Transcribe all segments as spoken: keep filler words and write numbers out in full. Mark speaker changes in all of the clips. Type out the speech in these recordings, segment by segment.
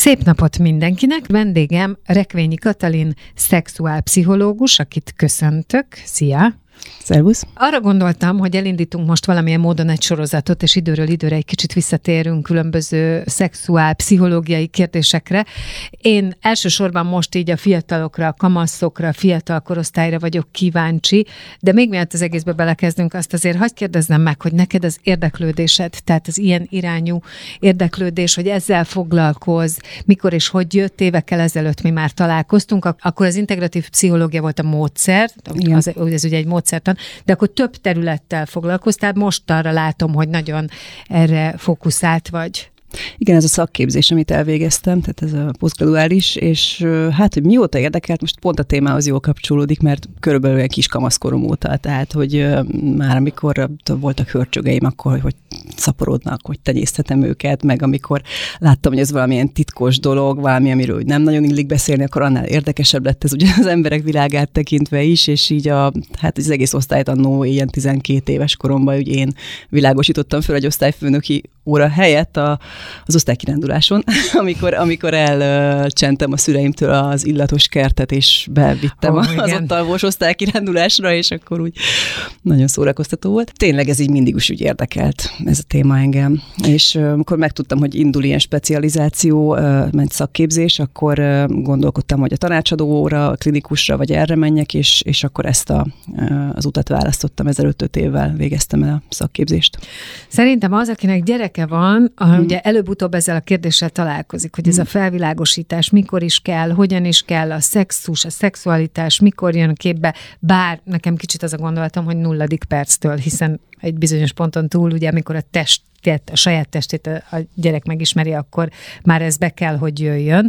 Speaker 1: Szép napot mindenkinek! Vendégem Rekvényi Katalin, szexuálpszichológus, akit köszöntök. Szia!
Speaker 2: Szervusz!
Speaker 1: Arra gondoltam, hogy elindítunk most valamilyen módon egy sorozatot, és időről időre egy kicsit visszatérünk különböző szexuálpszichológiai kérdésekre. Én elsősorban most így a fiatalokra, a kamaszokra, a fiatal korosztályra vagyok kíváncsi, de még mielőtt az egészbe belekezdünk, azt azért hadd kérdezzem meg, hogy neked az érdeklődésed, tehát az ilyen irányú érdeklődés, hogy ezzel foglalkozz, mikor és hogy jött, évekkel ezelőtt mi már találkoztunk, akkor az integratív pszichológia volt a módszer, az, ez ugye egy módszertan, de akkor több területtel foglalkoztál, most arra látom, hogy nagyon erre fókuszált vagy.
Speaker 2: Igen, ez a szakképzés, amit elvégeztem, tehát ez a posztgraduális, és hát, hogy mióta érdekelt, most pont a témához jól kapcsolódik, mert körülbelül olyan kis kamaszkorom óta, tehát, hogy már amikor voltak hörcsögeim, akkor, hogy szaporodnak, hogy tenyészthetem őket, meg amikor láttam, hogy ez valamilyen titkos dolog, valami, amiről úgy nem nagyon illik beszélni, akkor annál érdekesebb lett ez ugye az emberek világát tekintve is, és így a, hát az egész osztályt annó ilyen tizenkét éves koromban, hogy én világosítottam föl egy osztályfőnöki óra helyett a, az osztálykiránduláson, amikor, amikor elcsentem a szüleimtől az illatos kertet, és bevittem oh, az ott alvós osztálykirándulásra, és akkor úgy nagyon szórakoztató volt. Tényleg ez így mindig is úgy érdekelt, ez a téma engem. És amikor megtudtam, hogy indul ilyen specializáció, ment szakképzés, akkor gondolkodtam, hogy a tanácsadóra, a klinikusra, vagy erre menjek, és, és akkor ezt a, az utat választottam, ezelőtt öt évvel végeztem el a szakképzést.
Speaker 1: Szerintem az, akinek gyereke van, hmm. ugye előbb-utóbb ezzel a kérdéssel találkozik, hogy ez a felvilágosítás mikor is kell, hogyan is kell, a szexus, a szexualitás mikor jön képbe, bár nekem kicsit az a gondolatom, hogy nulladik perctől, hiszen egy bizonyos ponton túl, ugye amikor a test a saját testét a gyerek megismeri, akkor már ez be kell, hogy jöjjön.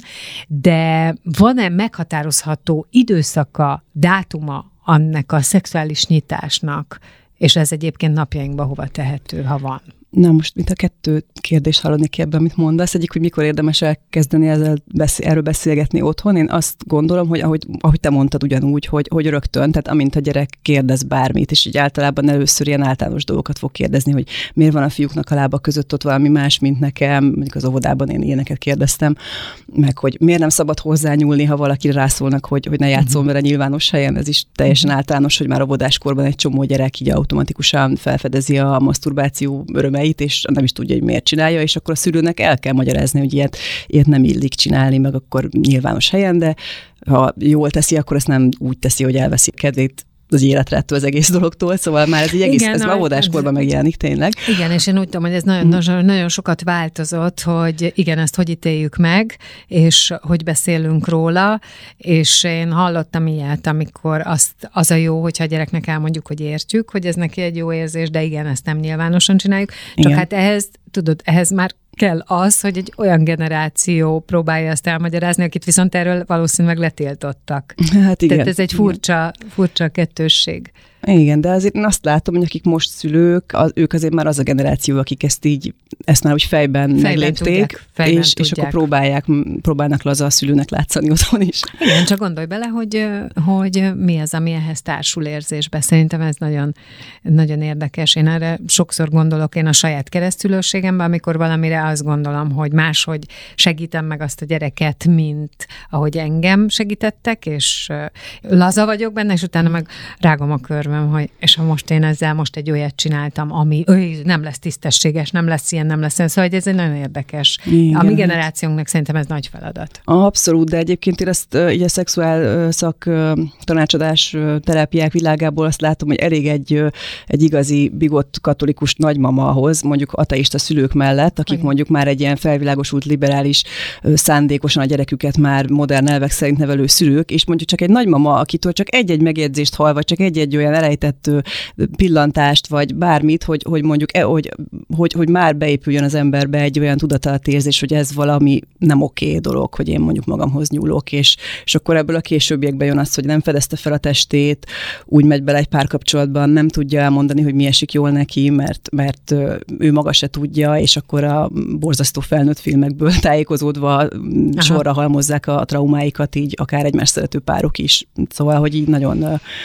Speaker 1: De van-e meghatározható időszaka, dátuma annak a szexuális nyitásnak, és ez egyébként napjainkban hova tehető, ha van?
Speaker 2: Na most, mint a kettő kérdést hallani ki ebben, amit mondasz. Egyik, hogy mikor érdemes elkezdeni ezzel beszél, erről beszélgetni otthon. Én azt gondolom, hogy ahogy, ahogy te mondtad ugyanúgy, hogy, hogy rögtön, tehát amint a gyerek kérdez bármit, és így általában először ilyen általános dolgokat fog kérdezni, hogy miért van a fiúknak a lába között ott valami más, mint nekem, mondjuk az óvodában én ilyeneket kérdeztem, meg hogy miért nem szabad hozzányúlni, ha valakire rászólnak, hogy, hogy ne játszol vele nyilvános helyen. Ez is teljesen általános, hogy már óvodáskorban egy csomó gyerek így automatikusan felfedezi a maszturbáció örömeit, és nem is tudja, hogy miért csinálja, és akkor a szülőnek el kell magyarázni, hogy ilyet, ilyet nem illik csinálni, meg akkor nyilvános helyen, de ha jól teszi, akkor ezt nem úgy teszi, hogy elveszi a kedvét az életre ettől az egész dologtól, szóval már ez így egész, igen, ez már óvodáskorban megjelenik tényleg.
Speaker 1: Igen, és én úgy tudom, hogy ez nagyon, nagyon, nagyon sokat változott, hogy igen, ezt hogy ítéljük meg, és hogy beszélünk róla, és én hallottam ilyet, amikor azt, az a jó, hogyha a gyereknek elmondjuk, hogy értjük, hogy ez neki egy jó érzés, de igen, ezt nem nyilvánosan csináljuk. Csak igen. Hát ehhez, tudod, ehhez már kell az, hogy egy olyan generáció próbálja azt elmagyarázni, akit viszont erről valószínűleg letiltottak. Hát igen. Tehát ez egy furcsa, furcsa kettősség.
Speaker 2: Igen, de azért én azt látom, hogy akik most szülők, az, ők azért már az a generáció, akik ezt így, ezt már úgy fejben, fejben meglépték, tudják, fejben és, és akkor próbálják, próbálnak laza a szülőnek látszani otthon is.
Speaker 1: Igen, csak gondolj bele, hogy, hogy mi az, ami ehhez társul érzésbe. Szerintem ez nagyon, nagyon érdekes. Én erre sokszor gondolok én a saját keresztülőségemben, amikor valamire azt gondolom, hogy máshogy segítem meg azt a gyereket, mint ahogy engem segítettek, és laza vagyok benne, és utána meg rágom a körbe. Hogy, és ha most én ezzel most egy olyat csináltam, ami öy, nem lesz tisztességes, nem lesz ilyen, nem lesz ilyen. Szóval ez egy nagyon érdekes. Igen. A mi generációnknak szerintem ez nagy feladat.
Speaker 2: Abszolút, de egyébként én ezt így a szexuál szak tanácsadás terápiák világából azt látom, hogy elég egy, egy igazi bigott katolikus nagymama ahhoz, mondjuk ateista szülők mellett, akik igen. mondjuk már egy ilyen felvilágosult, liberális, szándékosan a gyereküket már modern elvek szerint nevelő szülők, és mondjuk csak egy nagymama, akitől csak egy-egy megjegyzést hall, vagy csak egy-egy olyan elejtett pillantást, vagy bármit, hogy, hogy mondjuk, hogy, hogy, hogy már beépüljön az emberbe egy olyan tudatalatti érzés, hogy ez valami nem oké dolog, hogy én mondjuk magamhoz nyúlok, és, és akkor ebből a későbbiekben jön az, hogy nem fedezte fel a testét, úgy megy bele egy párkapcsolatban, nem tudja elmondani, hogy mi esik jól neki, mert, mert ő maga se tudja, és akkor a borzasztó felnőtt filmekből tájékozódva aha. sorra halmozzák a traumáikat, így akár egymás szerető párok is. Szóval, hogy így nagyon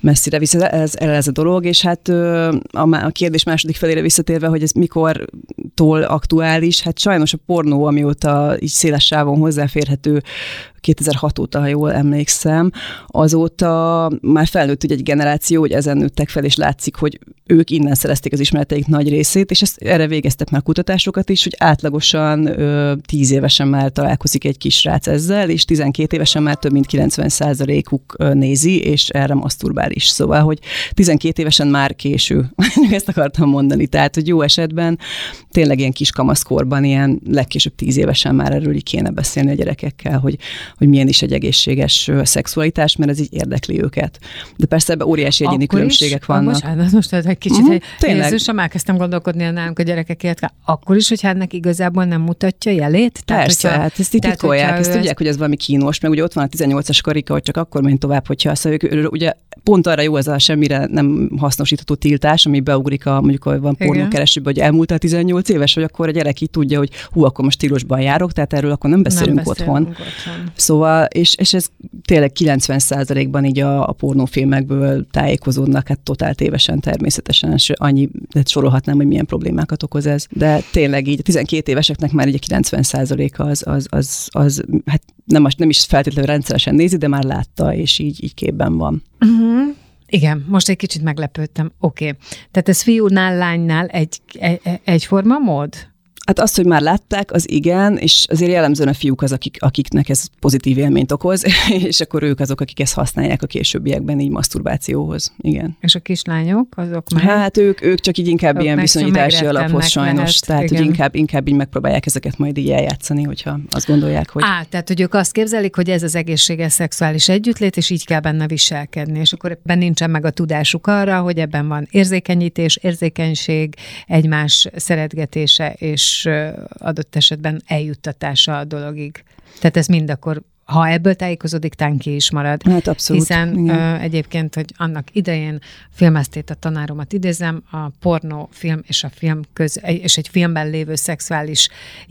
Speaker 2: messzire visz ez, ez a dolog, és hát a kérdés második felére visszatérve, hogy ez mikortól aktuális, hát sajnos a pornó, amióta így széles sávon hozzáférhető, kétezer-hat óta, ha jól emlékszem, azóta már felnőtt egy generáció, hogy ezen nőttek fel, és látszik, hogy ők innen szerezték az ismereteik nagy részét, és ezt, erre végeztek már kutatásokat is, hogy átlagosan ö, tíz évesen már találkozik egy kisrác ezzel, és tizenkét évesen már több mint kilencven százalékuk nézi, és erre maszturbál is. Szóval, hogy tizenkét évesen már késő. Ezt akartam mondani. Tehát, hogy jó esetben tényleg ilyen kis kamaszkorban, ilyen legkésőbb tíz évesen már erről így kéne beszélni a gyerekekkel, hogy hogy milyen is egy egészséges szexualitás, mert ez így érdekli őket. De persze ebben óriási egyéni akkor különbségek is, vannak.
Speaker 1: Bocsánat, most egy kicsit, uh-huh, hogy Jézusom, elkezdtem gondolkodni nálunk a gyerekekért, akkor is, hogyha ennek igazából nem mutatja jelét? Tehát,
Speaker 2: persze,
Speaker 1: hogyha,
Speaker 2: hát ezt így titkolják, ezt tudják, hogy ez valami kínos, meg ugye ott van a tizennyolcas karika, hogy csak akkor menj tovább, hogyha azt mondjuk, ugye pont arra jó ez a semmire nem hasznosítható tiltás, ami beugrik, a, mondjuk, hogy van pornókeresőben, hogy elmúltál tizennyolc éves, hogy akkor a gyerek így tudja, hogy hú, akkor most stílusban járok, tehát erről akkor nem beszélünk, nem beszélünk otthon. otthon. Szóval, és, és ez tényleg kilencven százalékban így a, a pornófilmekből tájékozódnak, hát totál tévesen természetesen, és annyi, de sorolhatnám, hogy milyen problémákat okoz ez. De tényleg így a tizenkét éveseknek már így a kilencven százaléka az, az, az, az, hát nem, nem is feltétlenül rendszeresen nézi, de már látta, és így, így képben van.
Speaker 1: Uh-huh. Igen, most egy kicsit meglepődtem. Oké. Okay. Tehát ez fiúnál, lánynál egy, egy, egyforma mód?
Speaker 2: Hát azt, hogy már látták, az igen, és azért jellemzően a fiúk az, akik, akiknek ez pozitív élményt okoz, és akkor ők azok, akik ezt használják a későbbiekben így maszturbációhoz. Igen.
Speaker 1: És a kislányok, azok már?
Speaker 2: Hát ők, ők csak így inkább ilyen viszonyítási alaphoz sajnos, lehet, tehát hogy inkább, inkább így megpróbálják ezeket majd így eljátszani, hogyha azt gondolják, hogy...
Speaker 1: Á, tehát hogy ők azt képzelik, hogy ez az egészséges szexuális együttlét, és így kell benne viselkedni, és akkor ebben nincsen meg a tudásuk arra, hogy ebben van érzékenyítés, érzékenység, egymás szeretgetése, és adott esetben eljuttatása a dologig. Tehát ez mind akkor, ha ebből tájékozódik, tán ki is marad.
Speaker 2: Hát abszolút.
Speaker 1: Hiszen ö, egyébként, hogy annak idején filmeztét a tanáromat idézem, a pornófilm és a film köz, és egy filmben lévő szexuális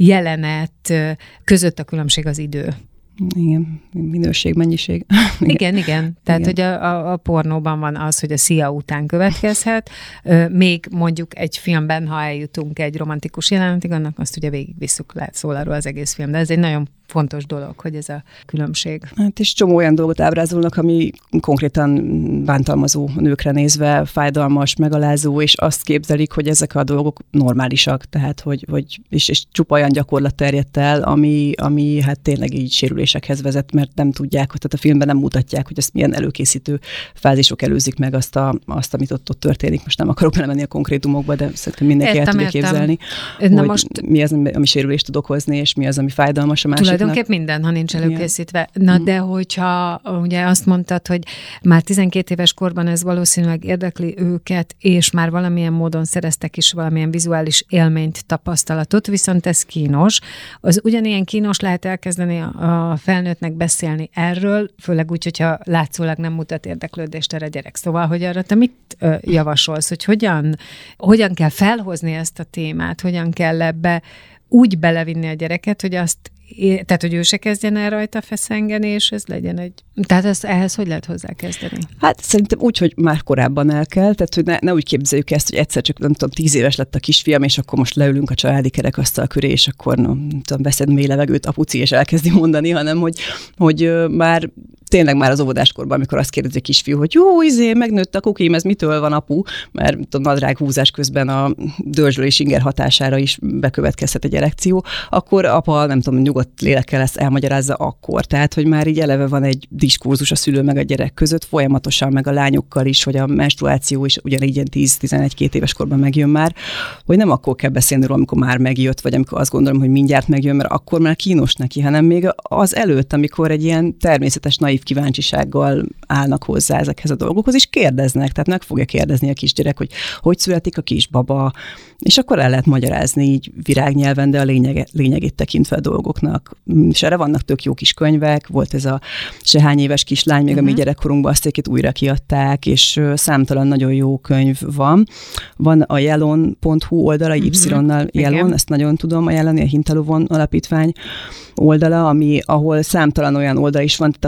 Speaker 1: jelenet között a különbség az idő.
Speaker 2: Igen, minőség, mennyiség.
Speaker 1: Igen, igen. igen. Tehát, igen. hogy a, a, a pornóban van az, hogy a szia után következhet. Még mondjuk egy filmben, ha eljutunk egy romantikus jelenetig, annak azt ugye végigvisszük le, szól arról az egész film. De ez egy nagyon fontos dolog, hogy ez a különbség.
Speaker 2: Hát és csomó olyan dolgot ábrázolnak, ami konkrétan bántalmazó nőkre nézve, fájdalmas, megalázó, és azt képzelik, hogy ezek a dolgok normálisak, tehát hogy, hogy és, és csupa olyan gyakorlat terjedt el, ami, ami hát tényleg így sérülésekhez vezet, mert nem tudják, hogy tehát a filmben nem mutatják, hogy ezt milyen előkészítő fázisok előzik meg azt, a, azt amit ott, ott történik. Most nem akarok belemenni a konkrétumokba, de szerintem mindenki értem, el tudja értem. képzelni, Na hogy most... mi az, ami sérülést tud okozni, és mi az, ami fájdalmas a másiknak.
Speaker 1: Tulajdonképp minden, ha nincs előkészítve. Na, de hogyha ugye azt mondtad, hogy már tizenkét éves korban ez valószínűleg érdekli őket, és már valamilyen módon szereztek is valamilyen vizuális élményt, tapasztalatot, viszont ez kínos. Az ugyanilyen kínos lehet elkezdeni a felnőttnek beszélni erről, főleg úgy, hogyha látszólag nem mutat érdeklődést erre a gyerek. Szóval, hogy arra te mit javasolsz, hogy hogyan, hogyan kell felhozni ezt a témát, hogyan kell ebbe úgy belevinni a gyereket, hogy azt tehát, hogy ő se kezdjen el rajta feszengeni, és ez legyen egy... Tehát ezt, ehhez hogy lehet hozzákezdeni?
Speaker 2: Hát szerintem úgy, hogy már korábban el kell, tehát hogy ne, ne úgy képzeljük ezt, hogy egyszer csak, nem tudom, tíz éves lett a kisfiam, és akkor most leülünk a családi kerekasztal köré, és akkor nem tudom, veszed mély levegőt, apuci, és elkezdi mondani, hanem hogy, hogy már tényleg már az óvodáskorban, amikor azt kérdezi a kisfiú, hogy jó, izé, megnőtt a kukim, ez mitől van, apu? Mert a nadrág húzás közben a dörzsölés inger hatására is bekövetkezhet egy erekció, akkor apa, nem tudom, nyugodt lélekkel ezt elmagyarázza akkor. Tehát, hogy már így eleve van egy diskurzus a szülő meg a gyerek között, folyamatosan, meg a lányokkal is, hogy a menstruáció is ugyanígy ilyen tíz-tizenegy-két éves korban megjön már, hogy nem akkor kell beszélni róla, amikor már megjött, vagy amikor azt gondolom, hogy mindjárt megjön, mert akkor már kínos neki, hanem még az előtt, amikor egy ilyen természetes, naív kíváncsisággal állnak hozzá ezekhez a dolgokhoz, és kérdeznek, tehát meg fogja kérdezni a kisgyerek, hogy hogy születik a kisbaba, és akkor el lehet magyarázni így virágnyelven, de a lényeg, lényegét tekintve a dolgoknak. És erre vannak tök jó kis könyvek, volt ez a sehány éves kislány, még uh-huh. a mi gyerekkorunkban azt egyébként újra kiadták, és számtalan nagyon jó könyv van. Van a jelon pont hu oldala, uh-huh. Y-nal jelon, ezt nagyon tudom ajánlani, a Hintalovon alapítvány oldala, ami, ahol számtalan olyan oldal is van, tehát aki nagyon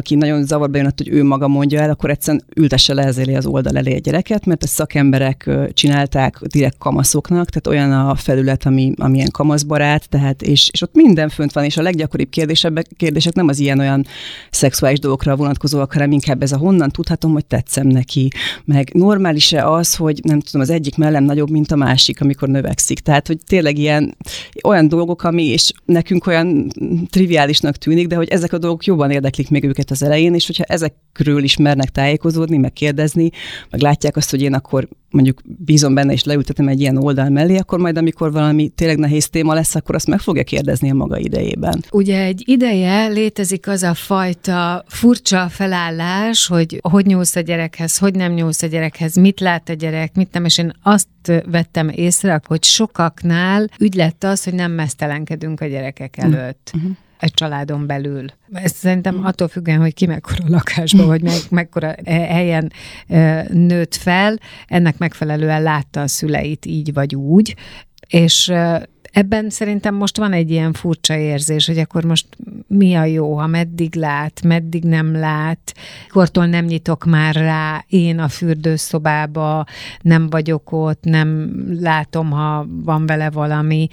Speaker 2: zavarba jön, hogy ő maga mondja el, akkor egyszerűen ültesse le ezzel az oldal elé a gyereket, mert a szakemberek csinálták direkt kamaszoknak, tehát olyan a felület, ami, ami ilyen kamaszbarát, tehát és, és ott minden fönt van, és a leggyakoribb kérdések, kérdések nem az ilyen olyan szexuális dolgokra vonatkozóak, hanem inkább ez a honnan tudhatom, hogy tetszem neki, meg normális-e az, hogy nem tudom, az egyik mellem nagyobb, mint a másik, amikor növekszik. Tehát, hogy tényleg ilyen olyan dolgok, ami és nekünk olyan triviálisnak tűnik, de hogy ezek a dolgok jobban érdeklik még őket az elején, és hogyha ezekről is mernek tájékozódni, meg kérdezni, meg látják azt, hogy én akkor mondjuk bízom benne, és leültetem egy ilyen oldal mellé, akkor majd, amikor valami tényleg nehéz téma lesz, akkor azt meg fogja kérdezni a maga idejében.
Speaker 1: Ugye egy ideje létezik az a fajta furcsa felállás, hogy hogy nyúlsz a gyerekhez, hogy nem nyúlsz a gyerekhez, mit lát a gyerek, mit nem, és én azt vettem észre, hogy sokaknál ügy lett az, hogy nem mesztelenkedünk a gyerekek előtt. Uh-huh. egy családon belül. Ez szerintem attól függően, hogy ki mekkora lakásban, vagy meg, mekkora helyen nőtt fel, ennek megfelelően látta a szüleit így vagy úgy, és ebben szerintem most van egy ilyen furcsa érzés, hogy akkor most mi a jó, ha meddig lát, meddig nem lát, kortól nem nyitok már rá, én a fürdőszobába nem vagyok ott, nem látom, ha van vele valami.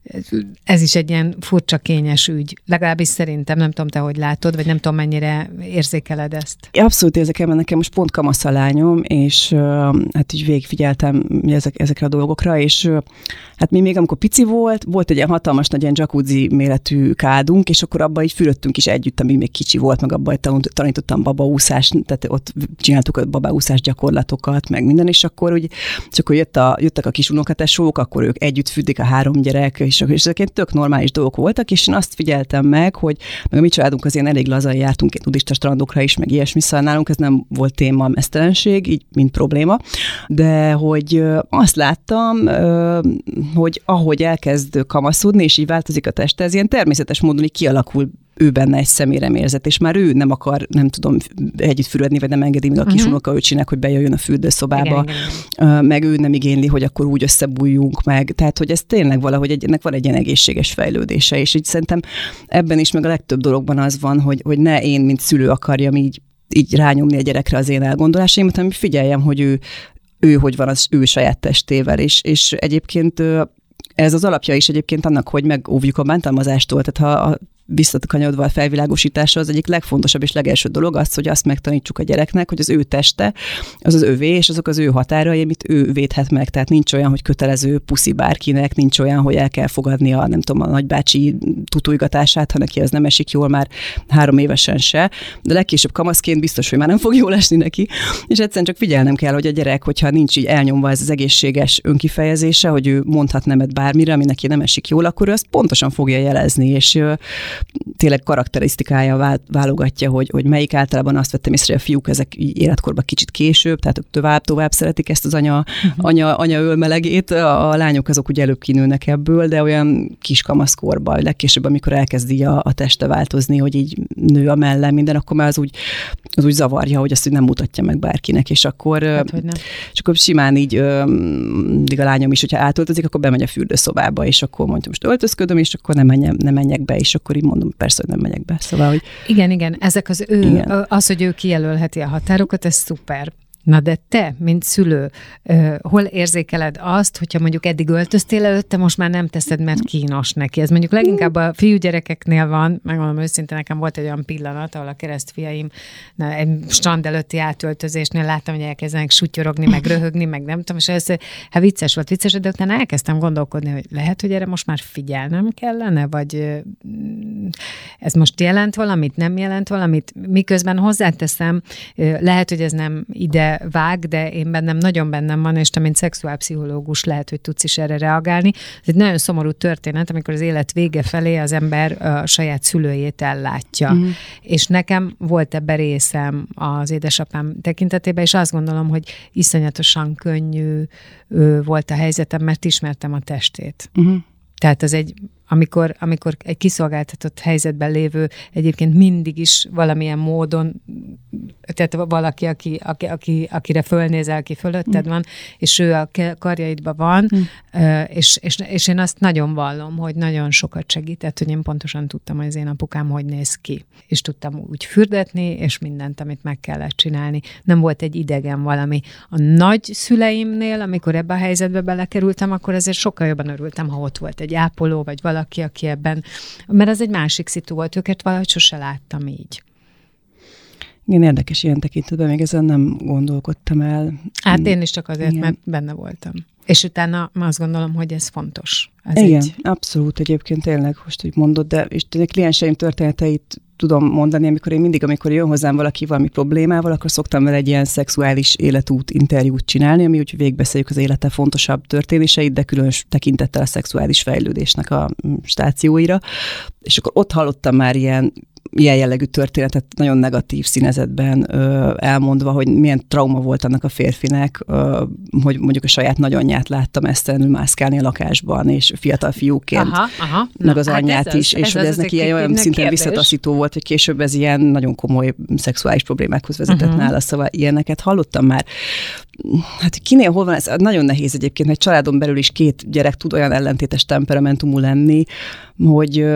Speaker 1: Ez is egy ilyen furcsa, kényes ügy. Legalábbis szerintem, nem tudom te, hogy látod, vagy nem tudom, mennyire érzékeled ezt.
Speaker 2: Abszolút érzékelem, nekem most pont kamasz a lányom, és hát így végigfigyeltem ezek, ezekre a dolgokra, és hát mi még amikor pici volt, volt egy ilyen hatalmas nagy ilyen jacuzzi méretű kádunk, és akkor abban így fürödtünk is együtt, amíg még kicsi volt, meg abban tanítottam babaúszást, tehát ott csináltuk a babaúszás gyakorlatokat, meg minden, és akkor úgy, és akkor jött a, jöttek a kis unokatesók, akkor ők együtt fürdik a három gyerek, és, és ezek tök normális dolgok voltak, és én azt figyeltem meg, hogy meg a mi családunk azért elég lazan jártunk egy nudista strandokra is, meg ilyesmi, szóval nálunk ez nem volt téma, a mesztelenség, így mint probléma, de hogy azt láttam, hogy ahogy elkezd kamaszodni, és így változik a teste, ez ilyen természetes módon így kialakul ő benne egy személyremérzet, és már ő nem akar, nem tudom, együtt fürödni, vagy nem engedi meg a kis uh-huh. unokaöcsinek, hogy bejöjjön a fürdőszobába, igen, igen. meg ő nem igényli, hogy akkor úgy összebújjunk meg. Tehát, hogy ez tényleg valahogy egy, ennek van egy ilyen egészséges fejlődése, és így szerintem ebben is, meg a legtöbb dologban az van, hogy, hogy ne én, mint szülő akarjam így, így rányomni a gyerekre az én elgondolásaimat, hanem figyeljem, hogy ő, ő hogy van az ő saját testével, és, és egyébként ez az alapja is egyébként annak, hogy megóvjuk a bántalmazástól, tehát ha a visszakanyarodva a felvilágosításra, az egyik legfontosabb és legelső dolog az, hogy azt megtanítsuk a gyereknek, hogy az ő teste, az az övé, és azok az ő határai, amit ő védhet meg. Tehát nincs olyan, hogy kötelező puszi bárkinek, nincs olyan, hogy el kell fogadni a, nem tudom, a nagybácsi tutújgatását, ha neki az nem esik jól már három évesen se, de legkésőbb kamaszként biztos, hogy már nem fog jól esni neki. És egyszerűen csak figyelnem kell, hogy a gyerek, hogyha nincs így elnyomva ez az egészséges önkifejezése, hogy ő mondhat nemet bármire, ami neki nem esik jól, akkor ő azt pontosan fogja jelezni, és tényleg karakterisztikája válogatja, hogy, hogy melyik. Általában azt vettem észre, hogy a fiúk ezek életkorban kicsit később, tehát tovább, tovább szeretik ezt az anya, uh-huh. anya, anya ölmelegét, a, a lányok azok ugye előbb kinőnek ebből, de olyan kis kamaszkorban, legkésőbb, amikor elkezdi a, a teste változni, hogy így nő a mellem minden, akkor már az úgy, az úgy zavarja, hogy azt hogy nem mutatja meg bárkinek, és akkor,
Speaker 1: hát, hogy nem.
Speaker 2: és akkor simán így a lányom is, hogyha átöltözik, akkor bemegy a fürdőszobába, és akkor mondtam, most öltözködöm, és akkor nem, menjem, nem menjek be, és akkor így mondom, persze, hogy nem megyek be. Szóval, hogy...
Speaker 1: Igen, igen, ezek az ő, igen. az, hogy ő kijelölheti a határokat, ez szuper. Na de te, mint szülő, uh, hol érzékeled azt, hogyha mondjuk eddig öltöztél előtte, most már nem teszed, mert kínos neki. Ez mondjuk leginkább a fiúgyerekeknél van, megmondom őszintén, nekem volt egy olyan pillanat, ahol a keresztfiaim na, egy strand előtti átöltözésnél láttam, hogy elkezdenek sutyorogni, meg röhögni, meg nem tudom, és ez hát vicces volt, vicces, de utána elkezdtem gondolkodni, hogy lehet, hogy erre most már figyelnem kellene, vagy uh, ez most jelent valamit, nem jelent valamit, miközben hozzáteszem, uh, lehet, hogy ez nem ide vág, de én bennem nagyon bennem van, és te, mint szexuálpszichológus lehet, hogy tudsz is erre reagálni. Ez egy nagyon szomorú történet, amikor az élet vége felé az ember a saját szülőjét ellátja. Mm. És nekem volt ebben részem az édesapám tekintetében, és azt gondolom, hogy iszonyatosan könnyű volt a helyzetem, mert ismertem a testét. Mm. Tehát ez egy amikor, amikor egy kiszolgáltatott helyzetben lévő egyébként mindig is valamilyen módon, tehát valaki, aki, aki, aki, akire fölnézel, aki fölötted mm. van, és ő a karjaidban van, mm. és, és, és én azt nagyon vallom, hogy nagyon sokat segített, hogy én pontosan tudtam, hogy az én apukám hogy néz ki. És tudtam úgy fürdetni, és mindent, amit meg kellett csinálni. Nem volt egy idegen valami. A nagyszüleimnél, amikor ebbe a helyzetbe belekerültem, akkor azért sokkal jobban örültem, ha ott volt egy ápoló, vagy valaki, aki ebben, mert ez egy másik szitu volt, őket valahogy sose láttam így.
Speaker 2: Igen, érdekes ilyen tekintetben, még ezen nem gondolkodtam el.
Speaker 1: Hát én is csak azért, igen. mert benne voltam. És utána azt gondolom, hogy ez fontos. Ez
Speaker 2: igen,
Speaker 1: egy...
Speaker 2: abszolút egyébként tényleg, most úgy mondod, de és tényleg klienseim történeteit tudom mondani, amikor én mindig, amikor jön hozzám valaki valami problémával, akkor szoktam vele egy ilyen szexuális életút interjút csinálni, ami úgy végigbeszéljük az élete fontosabb történéseit, de különös tekintettel a szexuális fejlődésnek a stációira. És akkor ott hallottam már ilyen ilyen jellegű történetet nagyon negatív színezetben ö, elmondva, hogy milyen trauma volt annak a férfinek, ö, hogy mondjuk a saját nagyanyját láttam esztelenül mászkálni a lakásban, és fiatal fiúként, aha, aha. meg az hát anyját is, az, és ez hogy ez, ez neki olyan szinten visszataszító volt, hogy később ez ilyen nagyon komoly szexuális problémákhoz vezetett uh-huh. nála, szóval ilyeneket hallottam már. Hát kinél hol van ez? Nagyon nehéz egyébként, hogy családon belül is két gyerek tud olyan ellentétes temperamentumú lenni, hogy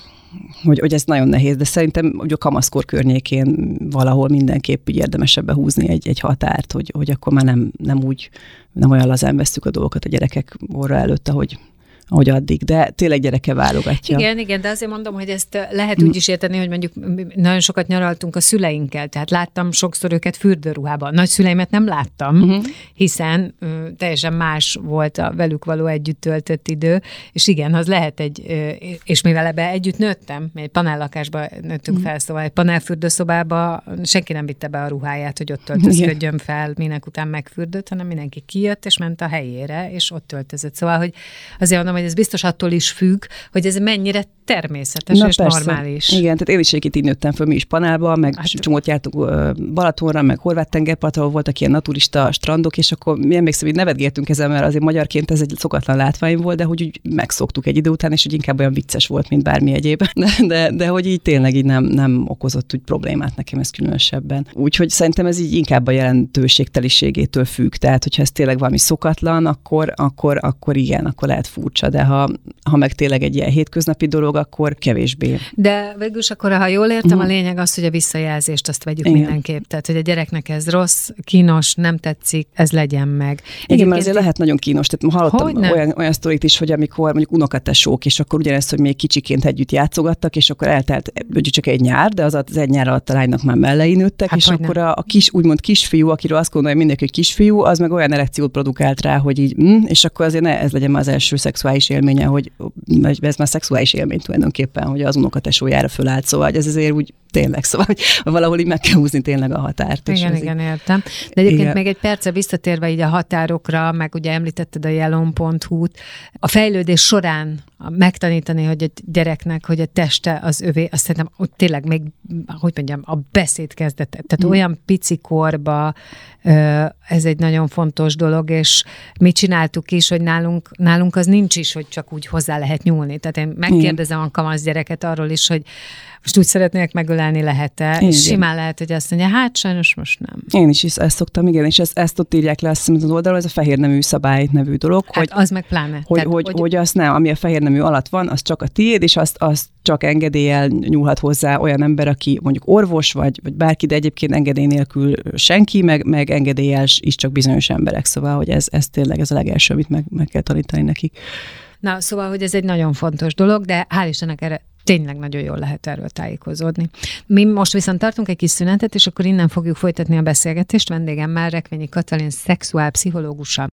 Speaker 2: Hogy, hogy ez nagyon nehéz, de szerintem hogy a kamaszkor környékén valahol mindenképp érdemesebb behúzni egy, egy határt, hogy, hogy akkor már nem, nem úgy, nem olyan lazán vesztük a dolgokat a gyerekek orra előtt, ahogy, ahogy addig, de tényleg gyereke válogatja.
Speaker 1: Igen, igen, de azért mondom, hogy ezt lehet úgy is érteni, hogy mondjuk nagyon sokat nyaraltunk a szüleinkkel, tehát láttam sokszor őket fürdőruhában. Nagyszüleimet nem láttam, uh-huh. hiszen ö, teljesen más volt a velük való együtt töltött idő, és igen, az lehet egy, ö, és mivel ebbe együtt nőttem, mi egy panellakásba nőttünk uh-huh. fel, szóval egy panelfürdőszobába senki nem vitte be a ruháját, hogy ott töltözködjön fel, minek után megfürdött, hanem mindenki kijött, és ment a helyére, és ott töltözött. Szóval, hogy azért mondom, hogy ez biztos attól is függ, hogy ez mennyire természetes. Na, és persze. normális.
Speaker 2: Igen, tehát én is egyébként így nőttem föl, mi is panelba, meg hát, csomót jártunk Balatonra, meg Horváth tengerparton, ahol voltak ilyen naturista strandok, és akkor mi emlékszem, hogy nevetgéltünk ezen, mert azért magyarként ez egy szokatlan látvány volt, de hogy úgy megszoktuk egy idő után, és hogy inkább olyan vicces volt, mint bármi egyéb. De, de, de hogy így tényleg így nem, nem okozott úgy problémát nekem ez különösebben. Úgyhogy szerintem ez így inkább a jelentőségteliségétől függ. Tehát, hogyha ez tényleg valami szokatlan, akkor, akkor, akkor igen, akkor lehet furcsa, de ha, ha meg tényleg egy ilyen hétköznapi dolog, akkor kevésbé.
Speaker 1: De végülis akkor, ha jól értem, mm. a lényeg az, hogy a visszajelzést azt vegyük igen. mindenképp. Tehát, hogy a gyereknek ez rossz, kínos, nem tetszik, ez legyen meg.
Speaker 2: Igen, mert azért lehet nagyon kínos. Tehát hallottam olyan, olyan sztorit is, hogy amikor mondjuk unokatesók, és akkor ugyanezt, hogy még kicsiként együtt játszogattak, és akkor eltelt csak egy nyár, de az az egy nyár alatt a lánynak már mellei nőttek, hát és akkor a, a kis, úgymond kisfiú, akiről azt gondolja mindenki, hogy kisfiú, az meg olyan erekciót produkált rá, hogy így, mm, és akkor azért ne ez legyen már az első szexuális élménye, hogy ez már szexuális élmény tulajdonképpen, hogy az unokatesójára fölállt, szóval ez azért úgy tényleg, szóval hogy valahol így meg kell húzni tényleg a határt.
Speaker 1: Igen, igen, így... értem. De egyébként igen. még egy perce visszatérve így a határokra, meg ugye említetted a jelon pont hu-t, a fejlődés során megtanítani, hogy a gyereknek, hogy a teste az övé, azt szerintem ott tényleg még, hogy mondjam, a beszéd kezdete. Tehát mm. olyan pici korba ez egy nagyon fontos dolog, és mi csináltuk is, hogy nálunk, nálunk az nincs is, hogy csak úgy hozzá lehet nyúlni. Tehát én megkérdezem a kamasz gyereket arról is, hogy most úgy szeretnék megölelni, lehet-e? Igen. És simán lehet, hogy azt mondja, hát sajnos most nem.
Speaker 2: Én is ezt szoktam, igen, és ezt, ezt ott írják le azt hiszem az oldalon, ez a fehér nemű szabály nevű dolog.
Speaker 1: Hát
Speaker 2: hogy,
Speaker 1: az meg pláne.
Speaker 2: Hogy, Tehát, hogy, hogy, hogy azt nem, ami a fehér nemű alatt van, az csak a tiéd, és azt, azt csak engedéllyel nyúlhat hozzá olyan ember, aki mondjuk orvos, vagy, vagy bárki, de egyébként engedély nélkül senki, meg, meg engedéllyel is csak bizonyos emberek. Szóval, hogy ez, ez tényleg ez a legelső, amit meg, meg kell tanítani nekik.
Speaker 1: Na, szóval, hogy ez egy nagyon fontos dolog, de hál' Istennek erre tényleg nagyon jól lehet erről tájékozódni. Mi most viszont tartunk egy kis szünetet, és akkor innen fogjuk folytatni a beszélgetést vendégemmel, Rekvényi Katalin szexuálpszichológussal.